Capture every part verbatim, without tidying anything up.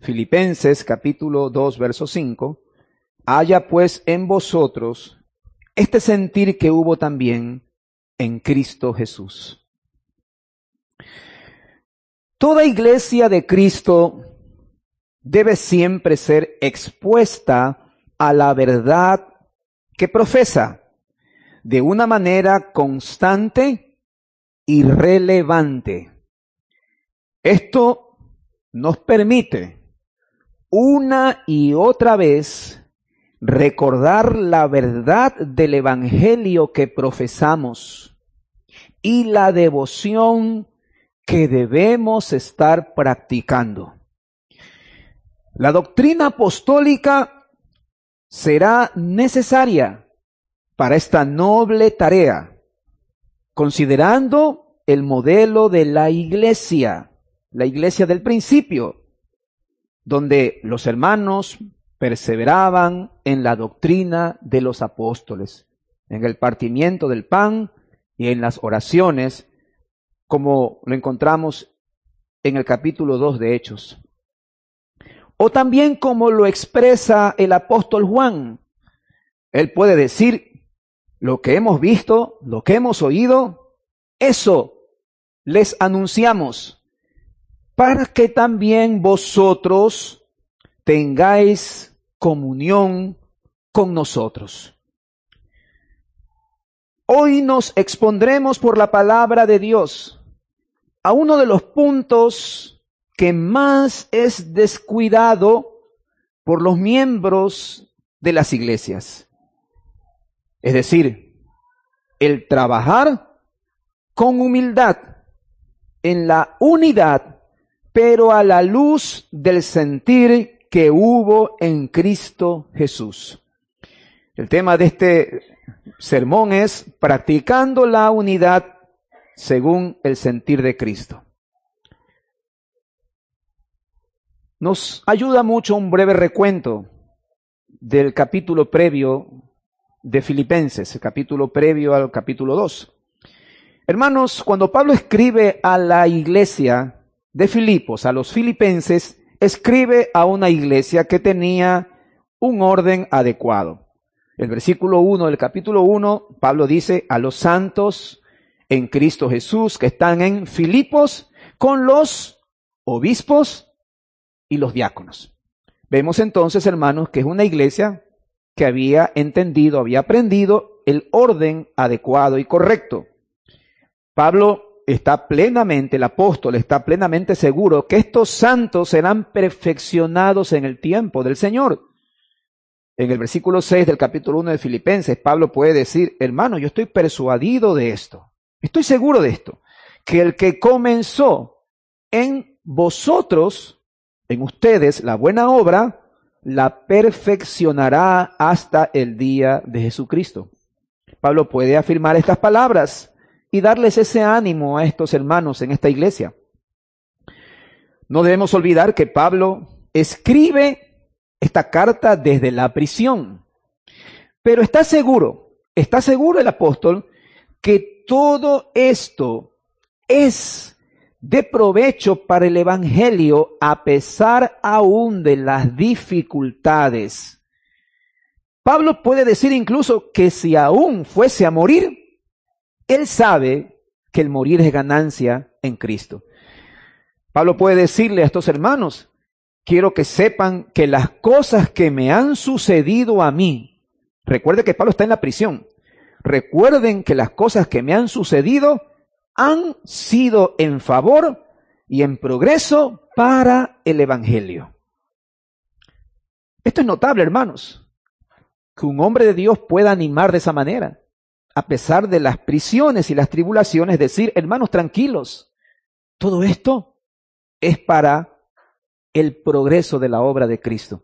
Filipenses capítulo dos, verso cinco, haya pues en vosotros este sentir que hubo también en Cristo Jesús. Toda iglesia de Cristo debe siempre ser expuesta a la verdad que profesa de una manera constante y relevante. Esto nos permite una y otra vez recordar la verdad del evangelio que profesamos y la devoción que debemos estar practicando. La doctrina apostólica será necesaria para esta noble tarea, considerando el modelo de la iglesia, la iglesia del principio, donde los hermanos perseveraban en la doctrina de los apóstoles, en el partimiento del pan y en las oraciones, como lo encontramos en el capítulo dos de Hechos. O también como lo expresa el apóstol Juan. Él puede decir, lo que hemos visto, lo que hemos oído, eso les anunciamos, para que también vosotros tengáis comunión con nosotros. Hoy nos expondremos por la palabra de Dios a uno de los puntos que más es descuidado por los miembros de las iglesias. Es decir, el trabajar con humildad en la unidad, pero a la luz del sentir que hubo en Cristo Jesús. El tema de este sermón es practicando la unidad según el sentir de Cristo. Nos ayuda mucho un breve recuento del capítulo previo de Filipenses, el capítulo previo al capítulo dos. Hermanos, cuando Pablo escribe a la iglesia de Filipos, a los filipenses, escribe a una iglesia que tenía un orden adecuado. El versículo uno del capítulo uno, Pablo dice, a los santos en Cristo Jesús que están en Filipos con los obispos y los diáconos. Vemos entonces, hermanos, que es una iglesia que había entendido, había aprendido el orden adecuado y correcto. Pablo está plenamente, el apóstol está plenamente seguro que estos santos serán perfeccionados en el tiempo del Señor. En el versículo seis del capítulo uno de Filipenses, Pablo puede decir, hermano, yo estoy persuadido de esto, estoy seguro de esto, que el que comenzó en vosotros, en ustedes, la buena obra, la perfeccionará hasta el día de Jesucristo. Pablo puede afirmar estas palabras y darles ese ánimo a estos hermanos en esta iglesia. No debemos olvidar que Pablo escribe esta carta desde la prisión, pero está seguro, está seguro el apóstol que todo esto es de provecho para el evangelio a pesar aún de las dificultades. Pablo puede decir incluso que si aún fuese a morir, él sabe que el morir es ganancia en Cristo. Pablo puede decirle a estos hermanos, quiero que sepan que las cosas que me han sucedido a mí, recuerde que Pablo está en la prisión, recuerden que las cosas que me han sucedido han sido en favor y en progreso para el evangelio. Esto es notable, hermanos, que un hombre de Dios pueda animar de esa manera, a pesar de las prisiones y las tribulaciones, decir, hermanos, tranquilos, todo esto es para el progreso de la obra de Cristo.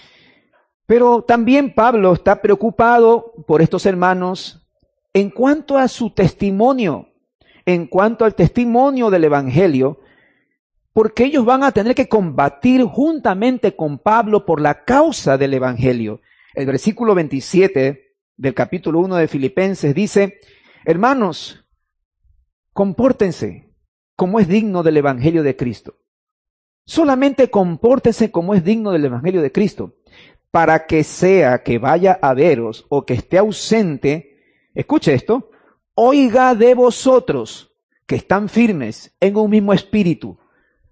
Pero también Pablo está preocupado por estos hermanos en cuanto a su testimonio, en cuanto al testimonio del evangelio, porque ellos van a tener que combatir juntamente con Pablo por la causa del evangelio. El versículo veintisiete del capítulo uno de Filipenses dice, hermanos, compórtense como es digno del evangelio de Cristo. Solamente compórtese como es digno del Evangelio de Cristo, para que sea que vaya a veros o que esté ausente, escuche esto, oiga de vosotros que están firmes en un mismo espíritu,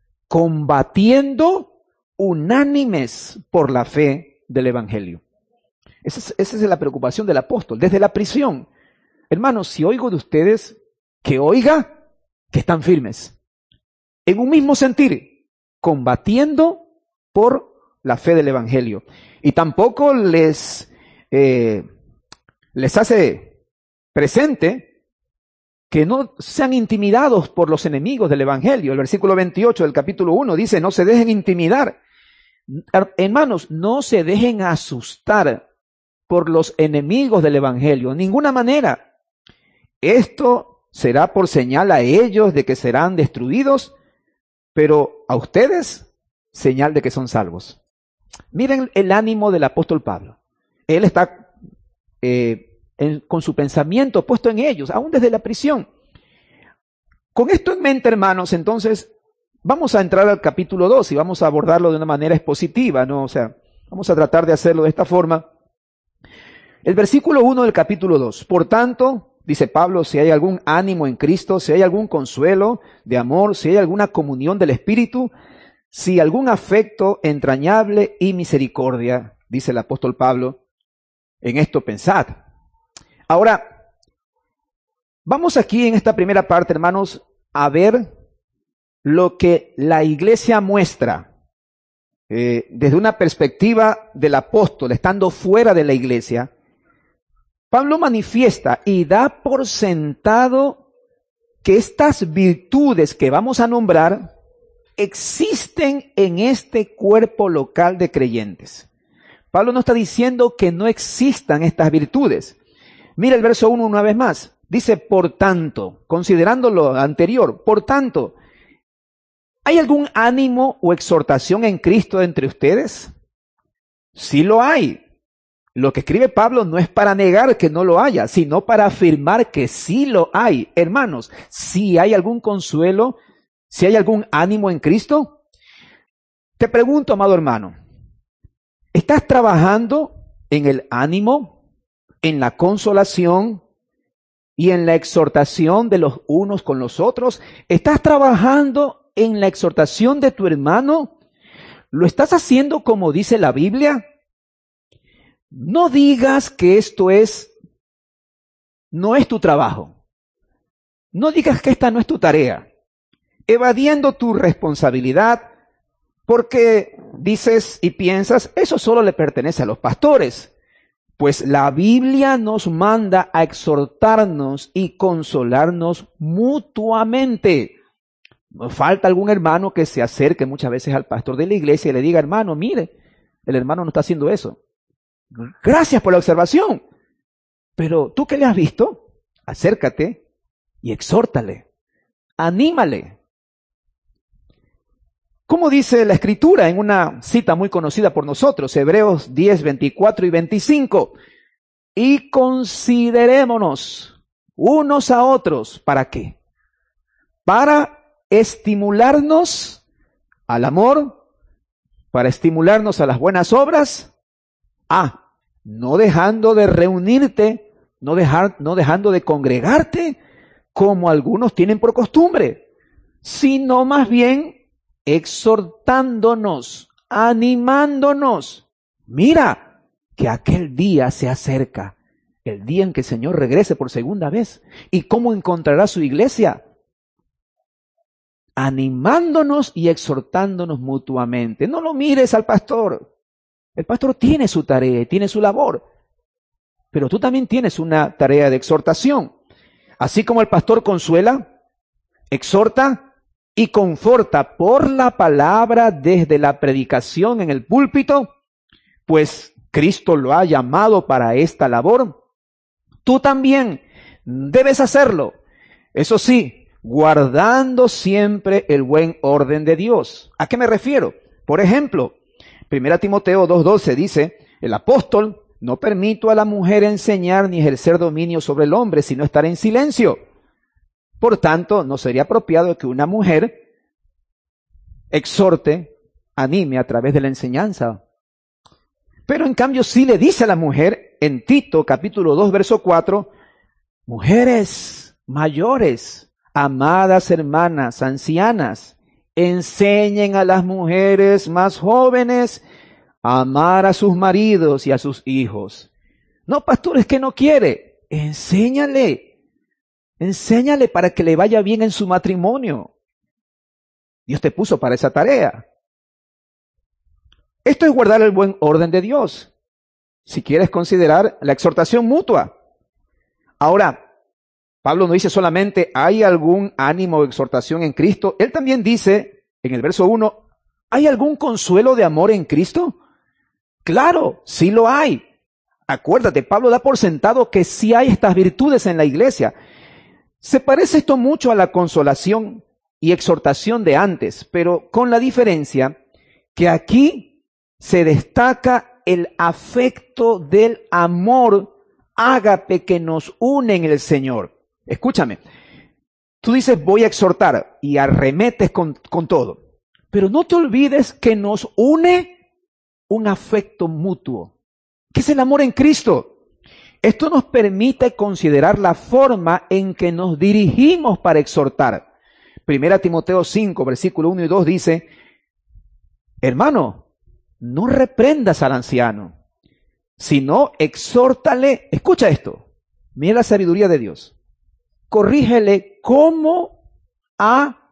combatiendo unánimes por la fe del Evangelio. Esa es, esa es la preocupación del apóstol, desde la prisión. Hermanos, si oigo de ustedes, que oiga que están firmes, en un mismo sentir, combatiendo por la fe del Evangelio. Y tampoco les, eh, les hace presente que no sean intimidados por los enemigos del Evangelio. El versículo veintiocho del capítulo uno dice, no se dejen intimidar. Hermanos, no se dejen asustar por los enemigos del Evangelio, en ninguna manera. Esto será por señal a ellos de que serán destruidos, pero a ustedes, señal de que son salvos. Miren el ánimo del apóstol Pablo. Él está eh, en, con su pensamiento puesto en ellos, aún desde la prisión. Con esto en mente, hermanos, entonces, vamos a entrar al capítulo dos y vamos a abordarlo de una manera expositiva, ¿no? O sea, vamos a tratar de hacerlo de esta forma. El versículo uno del capítulo dos. Por tanto, dice Pablo, si hay algún ánimo en Cristo, si hay algún consuelo de amor, si hay alguna comunión del Espíritu, si algún afecto entrañable y misericordia, dice el apóstol Pablo, en esto pensad. Ahora, vamos aquí en esta primera parte, hermanos, a ver lo que la iglesia muestra eh, desde una perspectiva del apóstol, estando fuera de la iglesia. Pablo manifiesta y da por sentado que estas virtudes que vamos a nombrar existen en este cuerpo local de creyentes. Pablo no está diciendo que no existan estas virtudes. Mira el verso uno una vez más. Dice, por tanto, considerando lo anterior, por tanto, ¿hay algún ánimo o exhortación en Cristo entre ustedes? Sí lo hay. Lo que escribe Pablo no es para negar que no lo haya, sino para afirmar que sí lo hay. Hermanos, si hay algún consuelo, si hay algún ánimo en Cristo, te pregunto, amado hermano, ¿estás trabajando en el ánimo, en la consolación y en la exhortación de los unos con los otros? ¿Estás trabajando en la exhortación de tu hermano? ¿Lo estás haciendo como dice la Biblia? No digas que esto es, no es tu trabajo. No digas que esta no es tu tarea, evadiendo tu responsabilidad, porque dices y piensas, eso solo le pertenece a los pastores. Pues la Biblia nos manda a exhortarnos y consolarnos mutuamente. Nos falta algún hermano que se acerque muchas veces al pastor de la iglesia y le diga, hermano, mire, el hermano no está haciendo eso. Gracias por la observación. Pero tú que le has visto, acércate y exhórtale, anímale. ¿Cómo dice la Escritura en una cita muy conocida por nosotros? Hebreos diez, veinticuatro y veinticinco. Y considerémonos unos a otros. ¿Para qué? Para estimularnos al amor, para estimularnos a las buenas obras. Ah, no dejando de reunirte, no, dejar, no dejando de congregarte, como algunos tienen por costumbre, sino más bien exhortándonos, animándonos. Mira que aquel día se acerca, el día en que el Señor regrese por segunda vez. ¿Y cómo encontrará su iglesia? Animándonos y exhortándonos mutuamente. No lo mires al pastor. El pastor tiene su tarea, tiene su labor, pero tú también tienes una tarea de exhortación. Así como el pastor consuela, exhorta y conforta por la palabra desde la predicación en el púlpito, pues Cristo lo ha llamado para esta labor. Tú también debes hacerlo. Eso sí, guardando siempre el buen orden de Dios. ¿A qué me refiero? Por ejemplo, Primera Timoteo dos doce dice, el apóstol, no permito a la mujer enseñar ni ejercer dominio sobre el hombre, sino estar en silencio. Por tanto, no sería apropiado que una mujer exhorte, anime a través de la enseñanza. Pero en cambio sí le dice a la mujer en Tito capítulo dos verso cuatro, mujeres mayores, amadas hermanas, ancianas, enseñen a las mujeres más jóvenes a amar a sus maridos y a sus hijos. No, pastor, es que no quiere. Enséñale. Enséñale para que le vaya bien en su matrimonio. Dios te puso para esa tarea. Esto es guardar el buen orden de Dios. Si quieres considerar la exhortación mutua. Ahora, Pablo no dice solamente, ¿hay algún ánimo o exhortación en Cristo? Él también dice, en el verso uno, ¿hay algún consuelo de amor en Cristo? Claro, sí lo hay. Acuérdate, Pablo da por sentado que sí hay estas virtudes en la iglesia. Se parece esto mucho a la consolación y exhortación de antes, pero con la diferencia que aquí se destaca el afecto del amor ágape que nos une en el Señor. Escúchame, tú dices voy a exhortar y arremetes con, con todo, pero no te olvides que nos une un afecto mutuo, que es el amor en Cristo. Esto nos permite considerar la forma en que nos dirigimos para exhortar. Primera Timoteo cinco, versículo uno y dos dice, hermano, no reprendas al anciano, sino exhórtale, escucha esto, mira la sabiduría de Dios, corrígele como a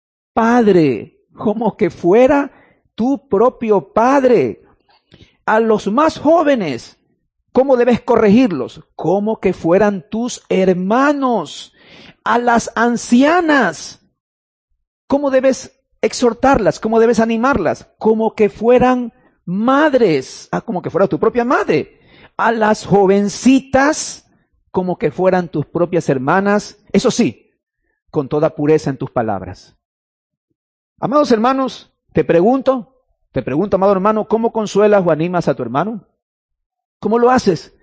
padre, como que fuera tu propio padre. A los más jóvenes, ¿cómo debes corregirlos? Como que fueran tus hermanos. A las ancianas, ¿cómo debes exhortarlas? ¿Cómo debes animarlas? Como que fueran madres, ah, como que fuera tu propia madre. A las jovencitas, como que fueran tus propias hermanas. Eso sí, con toda pureza en tus palabras. Amados hermanos, te pregunto, te pregunto, amado hermano, ¿cómo consuelas o animas a tu hermano? ¿Cómo lo haces?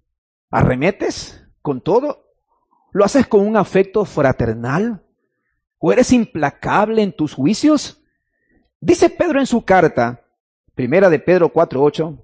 ¿Arremetes con todo? ¿Lo haces con un afecto fraternal? ¿O eres implacable en tus juicios? Dice Pedro en su carta, primera de Pedro cuatro ocho,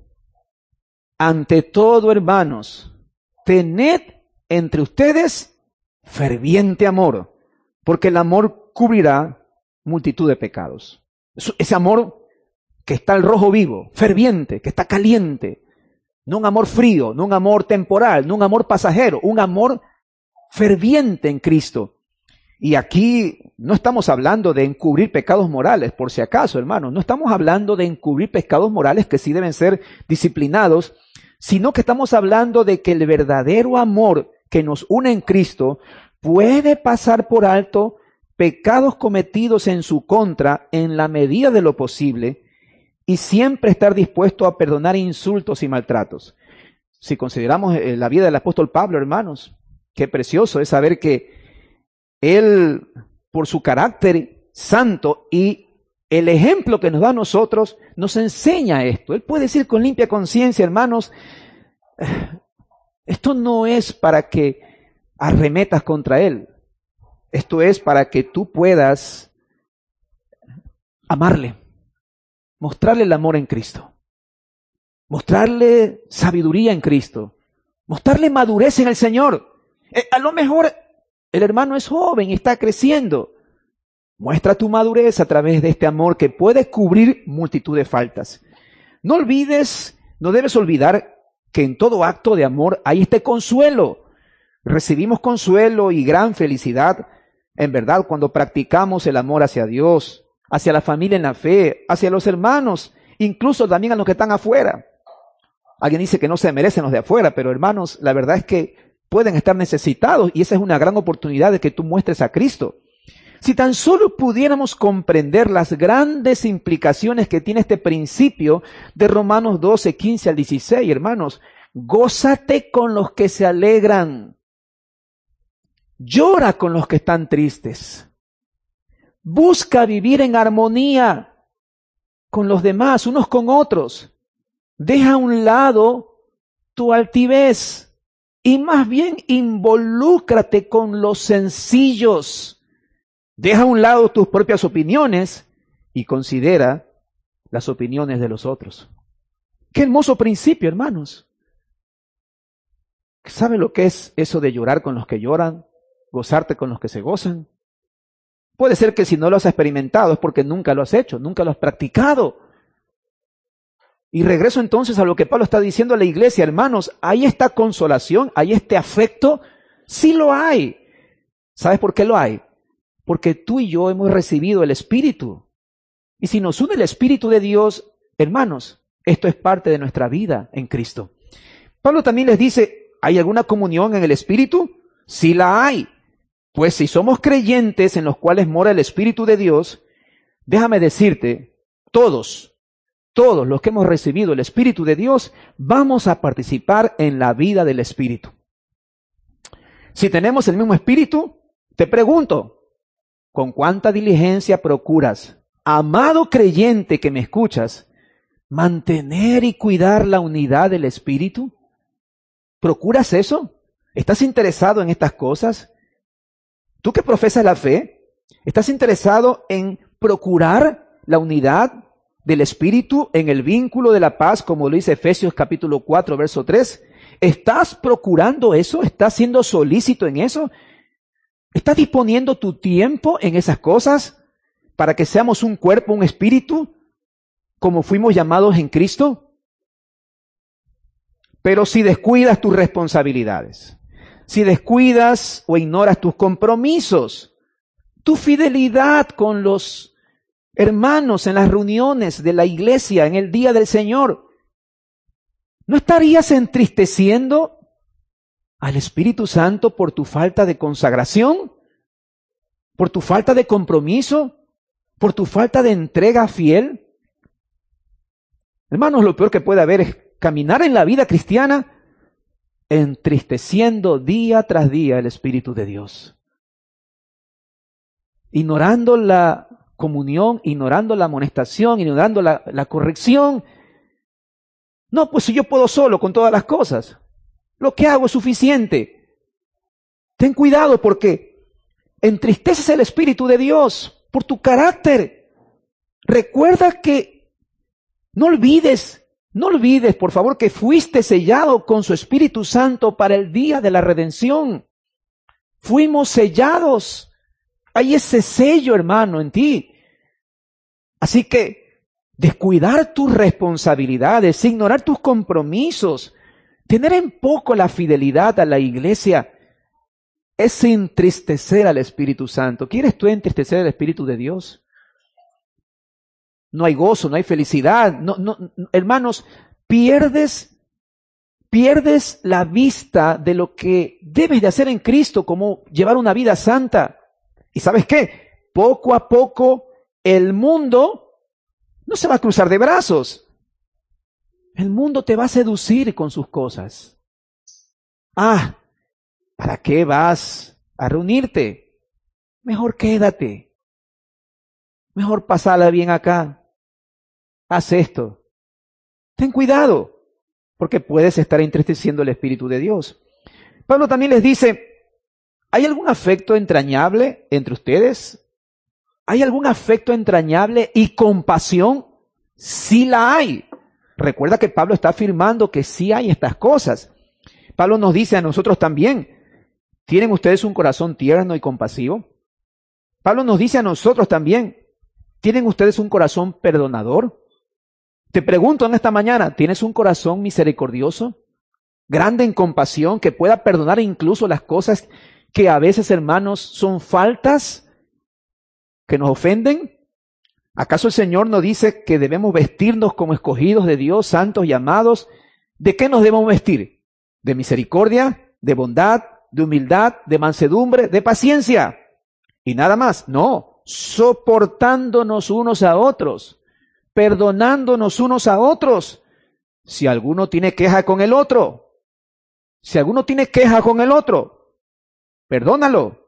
ante todo, hermanos, tened entre ustedes ferviente amor, porque el amor cubrirá multitud de pecados. Ese amor que está al rojo vivo, ferviente, que está caliente, no un amor frío, no un amor temporal, no un amor pasajero, un amor ferviente en Cristo. Y aquí no estamos hablando de encubrir pecados morales, por si acaso, hermanos, no estamos hablando de encubrir pecados morales que sí deben ser disciplinados, sino que estamos hablando de que el verdadero amor que nos une en Cristo puede pasar por alto pecados cometidos en su contra en la medida de lo posible y siempre estar dispuesto a perdonar insultos y maltratos. Si consideramos la vida del apóstol Pablo, hermanos, qué precioso es saber que él, por su carácter santo y el ejemplo que nos da a nosotros, nos enseña esto. Él puede decir con limpia conciencia, hermanos, esto no es para que arremetas contra él. Esto es para que tú puedas amarle, mostrarle el amor en Cristo, mostrarle sabiduría en Cristo, mostrarle madurez en el Señor. Eh, a lo mejor el hermano es joven y está creciendo. Muestra tu madurez a través de este amor que puede cubrir multitud de faltas. No olvides, no debes olvidar que en todo acto de amor hay este consuelo. Recibimos consuelo y gran felicidad, en verdad, cuando practicamos el amor hacia Dios, hacia la familia en la fe, hacia los hermanos, incluso también a los que están afuera. Alguien dice que no se merecen los de afuera, pero hermanos, la verdad es que pueden estar necesitados y esa es una gran oportunidad de que tú muestres a Cristo. Si tan solo pudiéramos comprender las grandes implicaciones que tiene este principio de Romanos doce, quince al dieciséis, hermanos, gózate con los que se alegran, llora con los que están tristes, busca vivir en armonía con los demás, unos con otros, deja a un lado tu altivez y más bien involúcrate con los sencillos. Deja a un lado tus propias opiniones y considera las opiniones de los otros. Qué hermoso principio, hermanos. ¿Sabe lo que es eso de llorar con los que lloran, gozarte con los que se gozan? Puede ser que si no lo has experimentado es porque nunca lo has hecho, nunca lo has practicado. Y regreso entonces a lo que Pablo está diciendo a la iglesia, hermanos, hay esta consolación, hay este afecto, sí lo hay. ¿Sabes por qué lo hay? Porque tú y yo hemos recibido el Espíritu. Y si nos une el Espíritu de Dios, hermanos, esto es parte de nuestra vida en Cristo. Pablo también les dice, ¿hay alguna comunión en el Espíritu? Sí la hay. Pues si somos creyentes en los cuales mora el Espíritu de Dios, déjame decirte, todos, todos los que hemos recibido el Espíritu de Dios, vamos a participar en la vida del Espíritu. Si tenemos el mismo Espíritu, te pregunto, ¿con cuánta diligencia procuras, amado creyente que me escuchas, mantener y cuidar la unidad del Espíritu? ¿Procuras eso? ¿Estás interesado en estas cosas? ¿Tú que profesas la fe, estás interesado en procurar la unidad del Espíritu en el vínculo de la paz, como lo dice Efesios capítulo cuatro, verso tres? ¿Estás procurando eso? ¿Estás siendo solícito en eso? ¿Estás disponiendo tu tiempo en esas cosas para que seamos un cuerpo, un espíritu, como fuimos llamados en Cristo? Pero si descuidas tus responsabilidades, si descuidas o ignoras tus compromisos, tu fidelidad con los hermanos en las reuniones de la iglesia en el día del Señor, ¿no estarías entristeciendo al Espíritu Santo por tu falta de consagración? ¿Por tu falta de compromiso? ¿Por tu falta de entrega fiel? Hermanos, lo peor que puede haber es caminar en la vida cristiana entristeciendo día tras día el Espíritu de Dios. Ignorando la comunión, ignorando la amonestación, ignorando la, la corrección. No, pues si yo puedo solo con todas las cosas, lo que hago es suficiente. Ten cuidado porque entristeces el Espíritu de Dios por tu carácter. Recuerda que no olvides No olvides, por favor, que fuiste sellado con su Espíritu Santo para el día de la redención. Fuimos sellados. Hay ese sello, hermano, en ti. Así que descuidar tus responsabilidades, ignorar tus compromisos, tener en poco la fidelidad a la iglesia, es entristecer al Espíritu Santo. ¿Quieres tú entristecer al Espíritu de Dios? No hay gozo, no hay felicidad. No, no, hermanos, pierdes, pierdes la vista de lo que debes de hacer en Cristo, como llevar una vida santa. ¿Y sabes qué? Poco a poco el mundo no se va a cruzar de brazos. El mundo te va a seducir con sus cosas. Ah, ¿para qué vas a reunirte? Mejor quédate. Mejor pasala bien acá. Haz esto. Ten cuidado, porque puedes estar entristeciendo el Espíritu de Dios. Pablo también les dice, ¿hay algún afecto entrañable entre ustedes? ¿Hay algún afecto entrañable y compasión? Sí la hay. Recuerda que Pablo está afirmando que sí hay estas cosas. Pablo nos dice a nosotros también, ¿tienen ustedes un corazón tierno y compasivo? Pablo nos dice a nosotros también, ¿tienen ustedes un corazón perdonador? Te pregunto en esta mañana, ¿tienes un corazón misericordioso? Grande en compasión, que pueda perdonar incluso las cosas que a veces, hermanos, son faltas, que nos ofenden. ¿Acaso el Señor nos dice que debemos vestirnos como escogidos de Dios, santos y amados? ¿De qué nos debemos vestir? ¿De misericordia, de bondad, de humildad, de mansedumbre, de paciencia? Y nada más, no, soportándonos unos a otros, perdonándonos unos a otros. Si alguno tiene queja con el otro, si alguno tiene queja con el otro, perdónalo.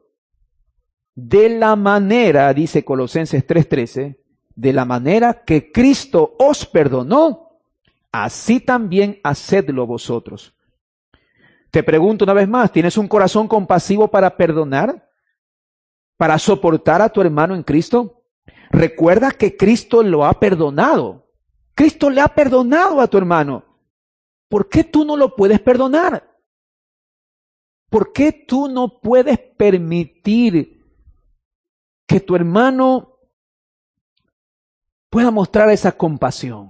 De la manera, dice Colosenses tres trece, de la manera que Cristo os perdonó, así también hacedlo vosotros. Te pregunto una vez más, ¿tienes un corazón compasivo para perdonar? ¿Para soportar a tu hermano en Cristo? Recuerda que Cristo lo ha perdonado. Cristo le ha perdonado a tu hermano. ¿Por qué tú no lo puedes perdonar? ¿Por qué tú no puedes permitir que tu hermano pueda mostrar esa compasión?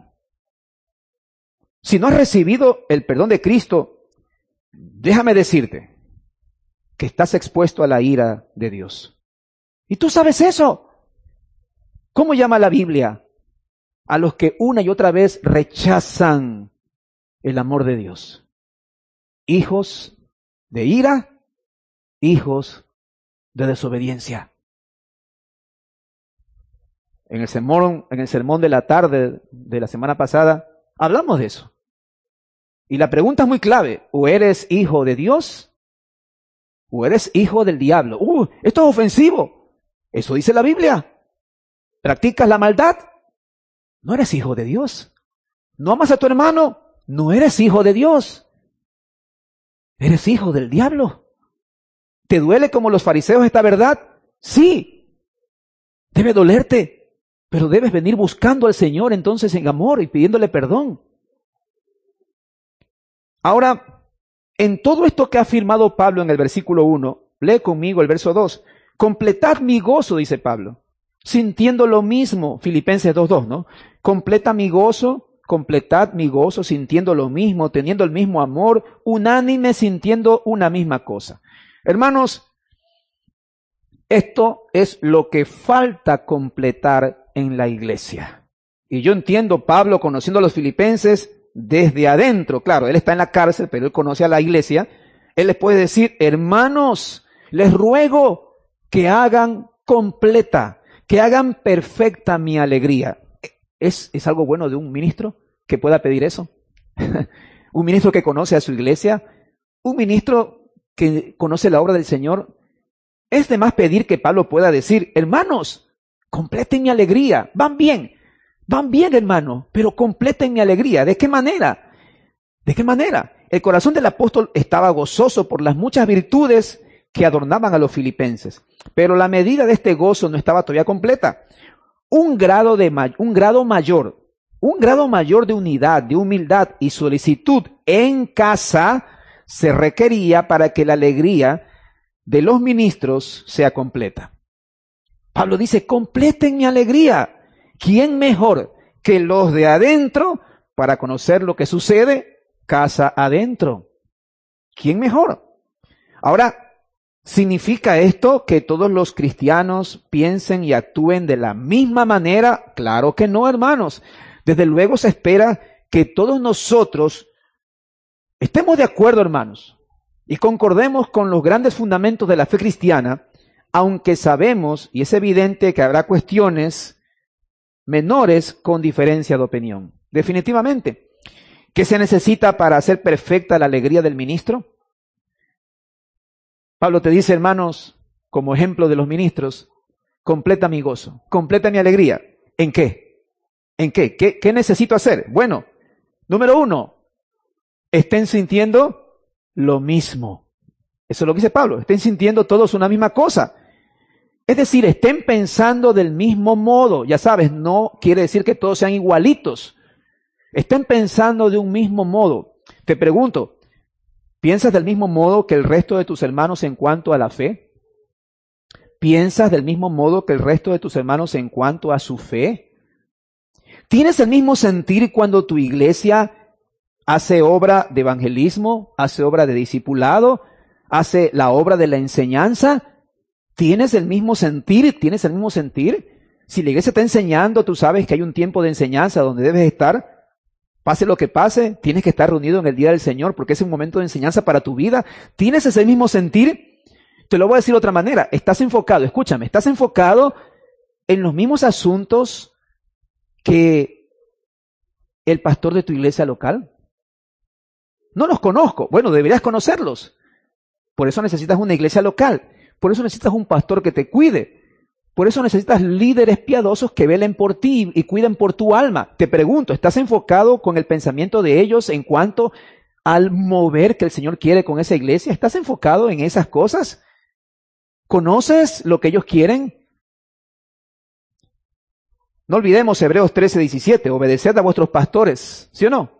Si no has recibido el perdón de Cristo, déjame decirte que estás expuesto a la ira de Dios. Y tú sabes eso. ¿Cómo llama la Biblia a los que una y otra vez rechazan el amor de Dios? Hijos de ira, hijos de desobediencia. En el sermón, en el sermón de la tarde de la semana pasada hablamos de eso. Y la pregunta es muy clave: o eres hijo de Dios o eres hijo del diablo. Uh, esto es ofensivo. Eso dice la Biblia. ¿Practicas la maldad? No eres hijo de Dios. ¿No amas a tu hermano? No eres hijo de Dios. Eres hijo del diablo. ¿Te duele como los fariseos esta verdad? Sí. Debe dolerte, pero debes venir buscando al Señor entonces en amor y pidiéndole perdón. Ahora, en todo esto que ha afirmado Pablo en el versículo uno, lee conmigo el verso dos. Completad mi gozo, dice Pablo, sintiendo lo mismo. Filipenses dos dos, ¿no? Completa mi gozo, completad mi gozo, sintiendo lo mismo, teniendo el mismo amor, unánime, sintiendo una misma cosa. Hermanos, esto es lo que falta completar en la iglesia. Y yo entiendo, Pablo, conociendo a los filipenses desde adentro, claro, él está en la cárcel, pero él conoce a la iglesia, él les puede decir: hermanos, les ruego que hagan completa, que hagan perfecta mi alegría. ¿Es, es algo bueno de un ministro que pueda pedir eso? Un ministro que conoce a su iglesia, un ministro que conoce la obra del Señor. Es de más pedir que Pablo pueda decir: hermanos, completen mi alegría. Van bien, van bien, hermano, pero completen mi alegría. ¿De qué manera? ¿De qué manera? El corazón del apóstol estaba gozoso por las muchas virtudes que adornaban a los filipenses, pero la medida de este gozo no estaba todavía completa. Un grado de may- un grado mayor, un grado mayor de unidad, de humildad y solicitud en casa se requería para que la alegría de los ministros sea completa. Pablo dice: completen mi alegría. ¿Quién mejor que los de adentro para conocer lo que sucede casa adentro? ¿Quién mejor? Ahora, ¿significa esto que todos los cristianos piensen y actúen de la misma manera? Claro que no, hermanos. Desde luego se espera que todos nosotros estemos de acuerdo, hermanos, y concordemos con los grandes fundamentos de la fe cristiana, aunque sabemos, y es evidente, que habrá cuestiones menores con diferencia de opinión. Definitivamente. ¿Qué se necesita para hacer perfecta la alegría del ministro? Pablo te dice, hermanos, como ejemplo de los ministros: completa mi gozo, completa mi alegría. ¿En qué? ¿En qué? ¿Qué, qué necesito hacer? Bueno, número uno, estén sintiendo lo mismo. Eso es lo que dice Pablo: estén sintiendo todos una misma cosa. Es decir, estén pensando del mismo modo. Ya sabes, no quiere decir que todos sean igualitos. Estén pensando de un mismo modo. Te pregunto, ¿piensas del mismo modo que el resto de tus hermanos en cuanto a la fe? ¿Piensas del mismo modo que el resto de tus hermanos en cuanto a su fe? ¿Tienes el mismo sentir cuando tu iglesia hace obra de evangelismo, hace obra de discipulado, hace la obra de la enseñanza? ¿Tienes el mismo sentir? ¿Tienes el mismo sentir? Si la iglesia está enseñando, tú sabes que hay un tiempo de enseñanza donde debes estar. Pase lo que pase, tienes que estar reunido en el día del Señor porque es un momento de enseñanza para tu vida. ¿Tienes ese mismo sentir? Te lo voy a decir de otra manera. Estás enfocado, escúchame, estás enfocado en los mismos asuntos que el pastor de tu iglesia local. No los conozco. Bueno, deberías conocerlos. Por eso necesitas una iglesia local. Por eso necesitas un pastor que te cuide. Por eso necesitas líderes piadosos que velen por ti y cuiden por tu alma. Te pregunto, ¿estás enfocado con el pensamiento de ellos en cuanto al mover que el Señor quiere con esa iglesia? ¿Estás enfocado en esas cosas? ¿Conoces lo que ellos quieren? No olvidemos Hebreos trece, diecisiete, obedeced a vuestros pastores, ¿sí o no?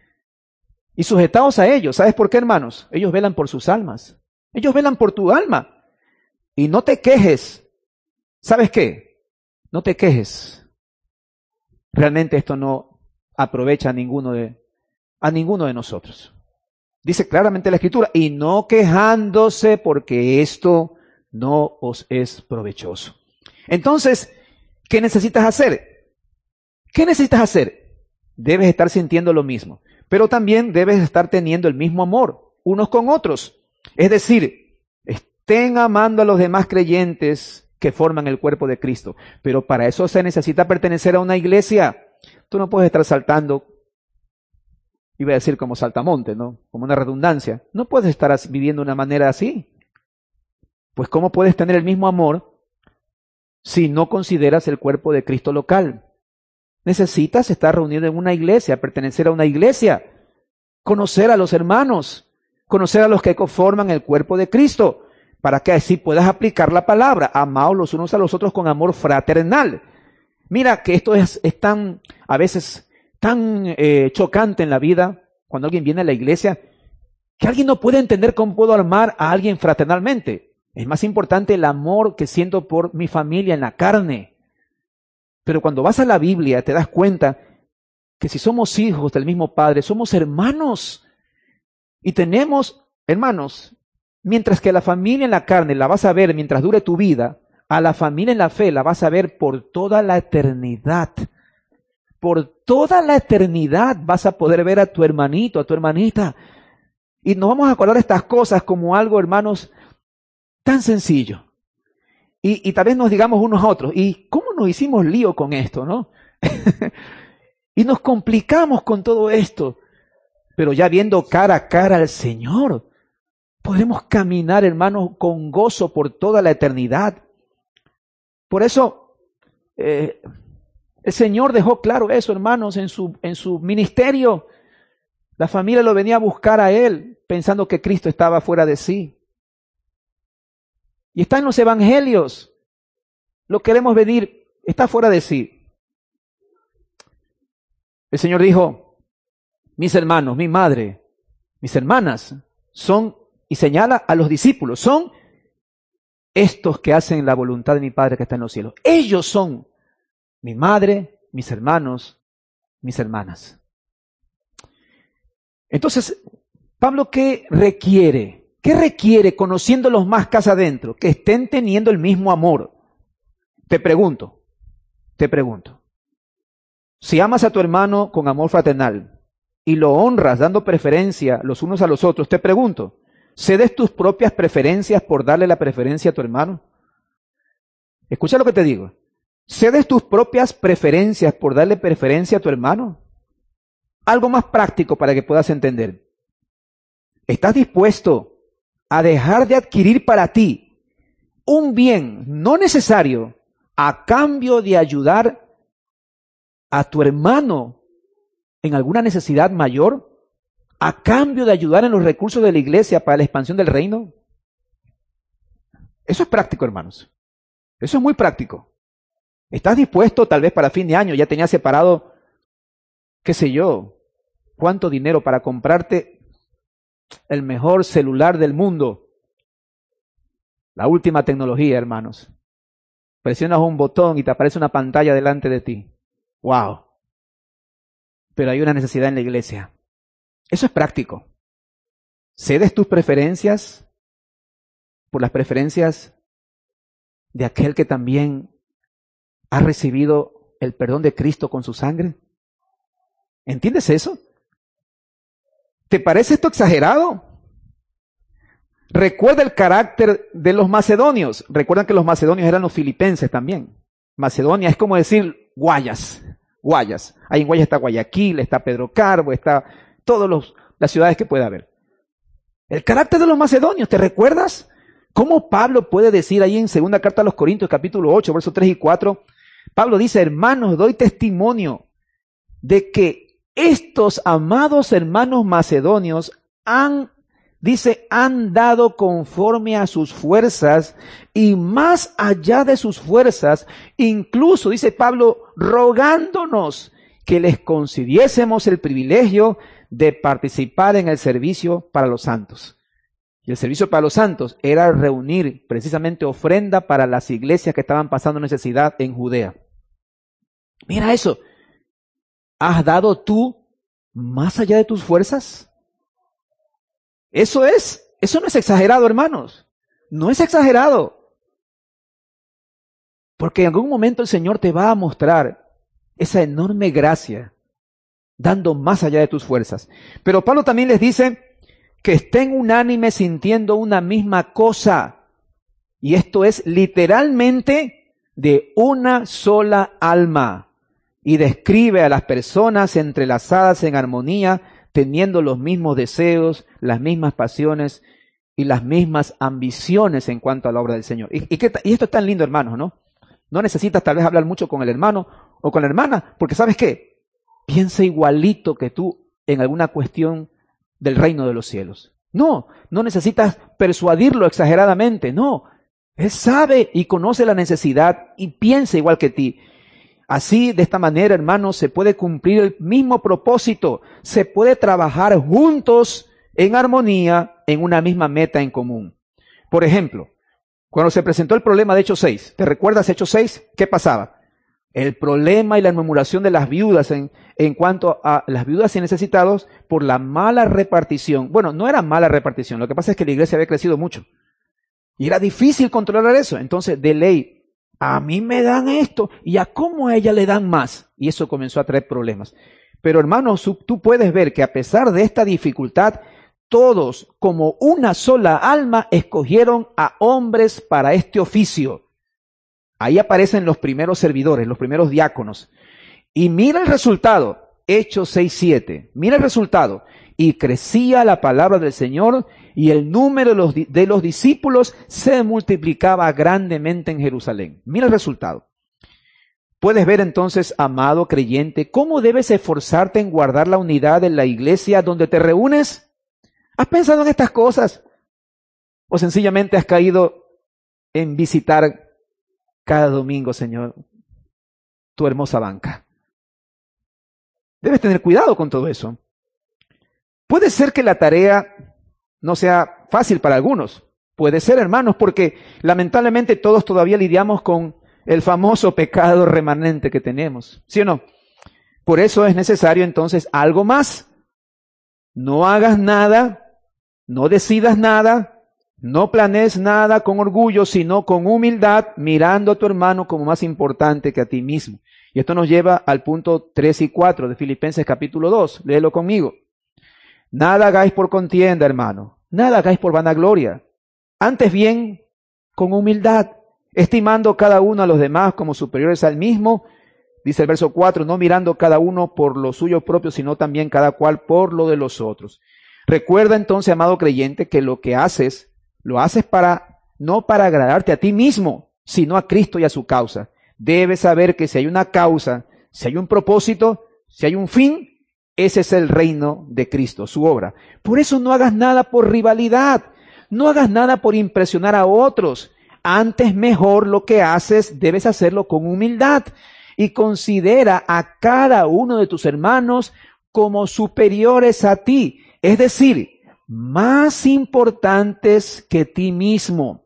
Y sujetaos a ellos. ¿Sabes por qué, hermanos? Ellos velan por sus almas. Ellos velan por tu alma. Y no te quejes. ¿Sabes qué? No te quejes. Realmente esto no aprovecha a ninguno de, a ninguno de nosotros. Dice claramente la Escritura, y no quejándose porque esto no os es provechoso. Entonces, ¿qué necesitas hacer? ¿Qué necesitas hacer? Debes estar sintiendo lo mismo, pero también debes estar teniendo el mismo amor unos con otros. Es decir, estén amando a los demás creyentes que forman el cuerpo de Cristo. Pero para eso se necesita pertenecer a una iglesia. Tú no puedes estar saltando, iba a decir como saltamonte, ¿no? Como una redundancia. No puedes estar viviendo de una manera así. Pues ¿cómo puedes tener el mismo amor si no consideras el cuerpo de Cristo local? Necesitas estar reunido en una iglesia, pertenecer a una iglesia, conocer a los hermanos, conocer a los que conforman el cuerpo de Cristo, para que así puedas aplicar la palabra, amaos los unos a los otros con amor fraternal. Mira que esto es, es tan, a veces, tan eh, chocante en la vida, cuando alguien viene a la iglesia, que alguien no puede entender cómo puedo amar a alguien fraternalmente. Es más importante el amor que siento por mi familia en la carne. Pero cuando vas a la Biblia te das cuenta que si somos hijos del mismo Padre, somos hermanos. Y tenemos, hermanos, mientras que la familia en la carne la vas a ver mientras dure tu vida, a la familia en la fe la vas a ver por toda la eternidad. Por toda la eternidad vas a poder ver a tu hermanito, a tu hermanita. Y nos vamos a acordar estas cosas como algo, hermanos, tan sencillo. Y, y tal vez nos digamos unos a otros, ¿y cómo nos hicimos lío con esto, no? Y nos complicamos con todo esto. Pero ya viendo cara a cara al Señor, podremos caminar, hermanos, con gozo por toda la eternidad. Por eso, eh, el Señor dejó claro eso, hermanos, en su, en su ministerio. La familia lo venía a buscar a Él, pensando que Cristo estaba fuera de sí. Y está en los evangelios. Lo queremos venir, está fuera de sí. El Señor dijo, mis hermanos, mi madre, mis hermanas son, y señala a los discípulos, son estos que hacen la voluntad de mi Padre que está en los cielos. Ellos son mi madre, mis hermanos, mis hermanas. Entonces, Pablo, ¿qué requiere? ¿Qué requiere conociéndolos más casa adentro? Que estén teniendo el mismo amor. Te pregunto, te pregunto. Si amas a tu hermano con amor fraternal y lo honras dando preferencia los unos a los otros, te pregunto, ¿cedes tus propias preferencias por darle la preferencia a tu hermano? Escucha lo que te digo. ¿Cedes tus propias preferencias por darle preferencia a tu hermano? Algo más práctico para que puedas entender. ¿Estás dispuesto a dejar de adquirir para ti un bien no necesario a cambio de ayudar a tu hermano en alguna necesidad mayor? ¿A cambio de ayudar en los recursos de la iglesia para la expansión del reino? Eso es práctico, hermanos. Eso es muy práctico. ¿Estás dispuesto, tal vez para fin de año, ya tenías separado, qué sé yo, cuánto dinero para comprarte el mejor celular del mundo? La última tecnología, hermanos. Presionas un botón y te aparece una pantalla delante de ti. ¡Wow! Pero hay una necesidad en la iglesia. Eso es práctico. ¿Cedes tus preferencias por las preferencias de aquel que también ha recibido el perdón de Cristo con su sangre? ¿Entiendes eso? ¿Te parece esto exagerado? Recuerda el carácter de los macedonios. Recuerdan que los macedonios eran los filipenses también. Macedonia es como decir Guayas. Guayas. Ahí en Guayas está Guayaquil, está Pedro Carbo, está todas las ciudades que pueda haber. El carácter de los macedonios, ¿te recuerdas? ¿Cómo Pablo puede decir ahí en segunda carta a los Corintios, capítulo ocho, versos tres y cuatro? Pablo dice, hermanos, doy testimonio de que estos amados hermanos macedonios han Dice, han dado conforme a sus fuerzas y más allá de sus fuerzas, incluso, dice Pablo, rogándonos que les concediésemos el privilegio de participar en el servicio para los santos. Y el servicio para los santos era reunir precisamente ofrenda para las iglesias que estaban pasando necesidad en Judea. Mira eso. ¿Has dado tú más allá de tus fuerzas? Eso es, eso no es exagerado, hermanos. No es exagerado. Porque en algún momento el Señor te va a mostrar esa enorme gracia, dando más allá de tus fuerzas. Pero Pablo también les dice que estén unánime sintiendo una misma cosa. Y esto es literalmente de una sola alma. Y describe a las personas entrelazadas en armonía, teniendo los mismos deseos, las mismas pasiones y las mismas ambiciones en cuanto a la obra del Señor. Y, y, que, y esto es tan lindo, hermanos, ¿no? No necesitas tal vez hablar mucho con el hermano o con la hermana, porque ¿sabes qué? Piensa igualito que tú en alguna cuestión del reino de los cielos. No, no necesitas persuadirlo exageradamente, no. Él sabe y conoce la necesidad y piensa igual que ti. Así, de esta manera, hermanos, se puede cumplir el mismo propósito. Se puede trabajar juntos en armonía en una misma meta en común. Por ejemplo, cuando se presentó el problema de Hechos seis, ¿te recuerdas Hechos seis? ¿Qué pasaba? El problema y la murmuración de las viudas en, en cuanto a las viudas y necesitados por la mala repartición. Bueno, no era mala repartición, lo que pasa es que la iglesia había crecido mucho. Y era difícil controlar eso. Entonces, de ley, a mí me dan esto y a cómo a ella le dan más. Y eso comenzó a traer problemas. Pero hermanos, tú puedes ver que a pesar de esta dificultad, todos como una sola alma escogieron a hombres para este oficio. Ahí aparecen los primeros servidores, los primeros diáconos. Y mira el resultado, Hechos seis siete. Mira el resultado. Y crecía la palabra del Señor y el número de los, de los discípulos se multiplicaba grandemente en Jerusalén. Mira el resultado. Puedes ver entonces, amado creyente, cómo debes esforzarte en guardar la unidad de la iglesia donde te reúnes. ¿Has pensado en estas cosas? ¿O sencillamente has caído en visitar cada domingo, Señor, tu hermosa banca? Debes tener cuidado con todo eso. Puede ser que la tarea no sea fácil para algunos. Puede ser, hermanos, porque lamentablemente todos todavía lidiamos con el famoso pecado remanente que tenemos. ¿Sí o no? Por eso es necesario entonces algo más. No hagas nada, no decidas nada, no planees nada con orgullo, sino con humildad, mirando a tu hermano como más importante que a ti mismo. Y esto nos lleva al punto tres y cuatro de Filipenses capítulo dos. Léelo conmigo. Nada hagáis por contienda, hermano. Nada hagáis por vanagloria. Antes bien, con humildad, estimando cada uno a los demás como superiores al mismo. Dice el verso cuatro, no mirando cada uno por lo suyo propio, sino también cada cual por lo de los otros. Recuerda entonces, amado creyente, que lo que haces, lo haces para, no para agradarte a ti mismo, sino a Cristo y a su causa. Debes saber que si hay una causa, si hay un propósito, si hay un fin, ese es el reino de Cristo, su obra. Por eso no hagas nada por rivalidad, no hagas nada por impresionar a otros. Antes mejor lo que haces, debes hacerlo con humildad y considera a cada uno de tus hermanos como superiores a ti, es decir, más importantes que ti mismo.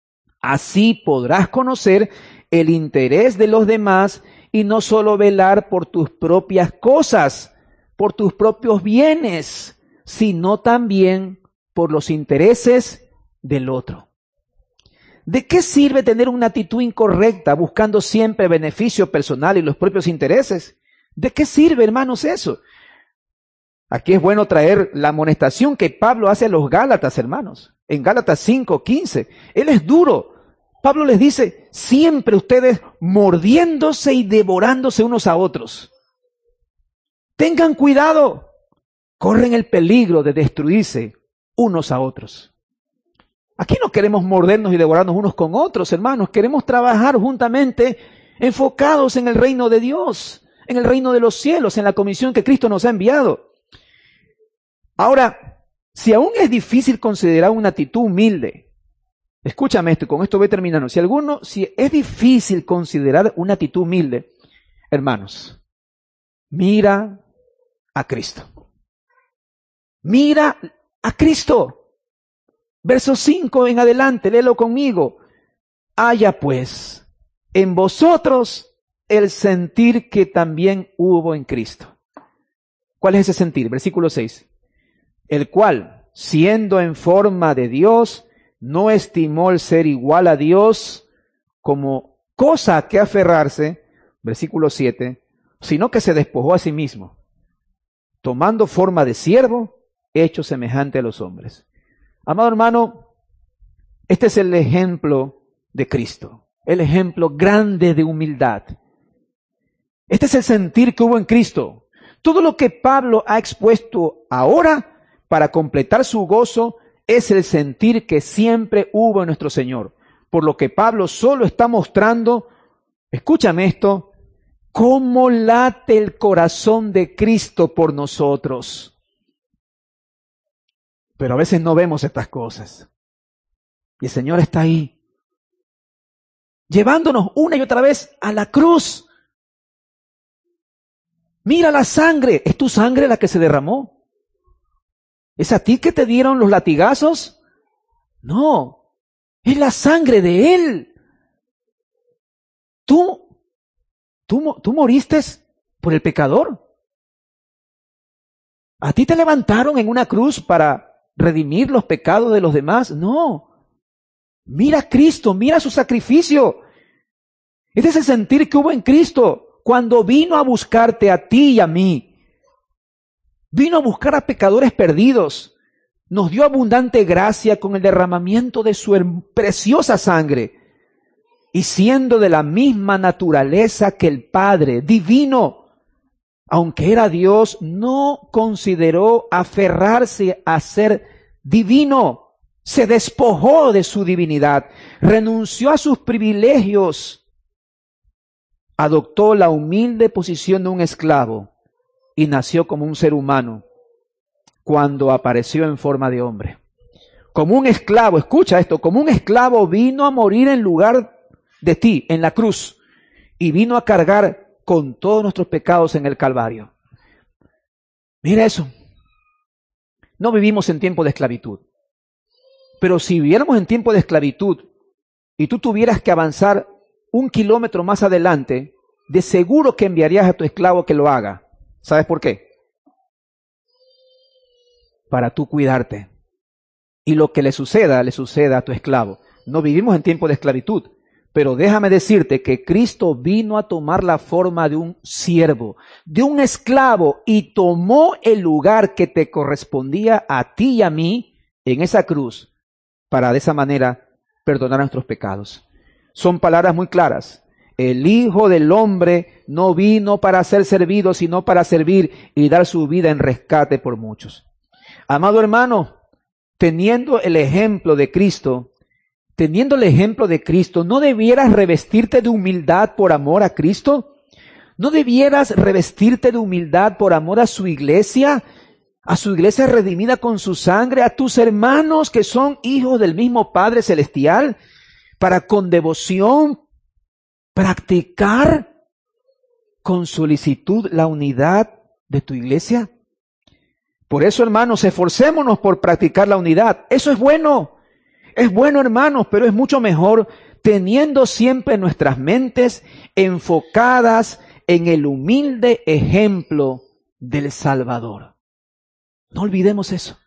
Así podrás conocer el interés de los demás y no solo velar por tus propias cosas, por tus propios bienes, sino también por los intereses del otro. ¿De qué sirve tener una actitud incorrecta, buscando siempre beneficio personal y los propios intereses? ¿De qué sirve, hermanos, eso? Aquí es bueno traer la amonestación que Pablo hace a los Gálatas, hermanos. En Gálatas cinco quince. Él es duro. Pablo les dice, siempre ustedes mordiéndose y devorándose unos a otros. Tengan cuidado. Corren el peligro de destruirse unos a otros. Aquí no queremos mordernos y devorarnos unos con otros, hermanos. Queremos trabajar juntamente, enfocados en el reino de Dios, en el reino de los cielos, en la comisión que Cristo nos ha enviado. Ahora, Si aún es difícil considerar una actitud humilde, escúchame esto, y con esto voy terminando. Si alguno, si es difícil considerar una actitud humilde, hermanos, mira a Cristo. Mira a Cristo. Verso cinco en adelante, léelo conmigo. Haya pues en vosotros el sentir que también hubo en Cristo. ¿Cuál es ese sentir? Versículo seis. El cual, siendo en forma de Dios, no estimó el ser igual a Dios como cosa a que aferrarse, versículo siete, sino que se despojó a sí mismo, tomando forma de siervo, hecho semejante a los hombres. Amado hermano, este es el ejemplo de Cristo, el ejemplo grande de humildad. Este es el sentir que hubo en Cristo. Todo lo que Pablo ha expuesto ahora para completar su gozo es el sentir que siempre hubo en nuestro Señor. Por lo que Pablo solo está mostrando, escúchame esto, cómo late el corazón de Cristo por nosotros. Pero a veces no vemos estas cosas. Y el Señor está ahí, llevándonos una y otra vez a la cruz. Mira la sangre, ¿es tu sangre la que se derramó? ¿Es a ti que te dieron los latigazos? No, es la sangre de Él. Tú, tú, tú moriste por el pecador. ¿A ti te levantaron en una cruz para redimir los pecados de los demás? No. Mira a Cristo, mira su sacrificio. Este es el sentir que hubo en Cristo cuando vino a buscarte a ti y a mí. Vino a buscar a pecadores perdidos. Nos dio abundante gracia con el derramamiento de su preciosa sangre. Y siendo de la misma naturaleza que el Padre, divino, aunque era Dios, no consideró aferrarse a ser divino. Se despojó de su divinidad, renunció a sus privilegios, adoptó la humilde posición de un esclavo y nació como un ser humano cuando apareció en forma de hombre. Como un esclavo, escucha esto, como un esclavo vino a morir en lugar de ti, en la cruz, y vino a cargar con todos nuestros pecados en el Calvario. Mira eso. No vivimos en tiempo de esclavitud. Pero si viviéramos en tiempo de esclavitud y tú tuvieras que avanzar un kilómetro más adelante, de seguro que enviarías a tu esclavo que lo haga. ¿Sabes por qué? Para tú cuidarte. Y lo que le suceda, le suceda a tu esclavo. No vivimos en tiempo de esclavitud. Pero déjame decirte que Cristo vino a tomar la forma de un siervo, de un esclavo, y tomó el lugar que te correspondía a ti y a mí en esa cruz, para de esa manera perdonar nuestros pecados. Son palabras muy claras. El Hijo del Hombre no vino para ser servido, sino para servir y dar su vida en rescate por muchos. Amado hermano, teniendo el ejemplo de Cristo, teniendo el ejemplo de Cristo, ¿no debieras revestirte de humildad por amor a Cristo? ¿No debieras revestirte de humildad por amor a su iglesia? A su iglesia redimida con su sangre, a tus hermanos que son hijos del mismo Padre Celestial, para con devoción practicar con solicitud la unidad de tu iglesia. Por eso, hermanos, esforcémonos por practicar la unidad. Eso es bueno. Es bueno, hermanos, pero es mucho mejor teniendo siempre nuestras mentes enfocadas en el humilde ejemplo del Salvador. No olvidemos eso.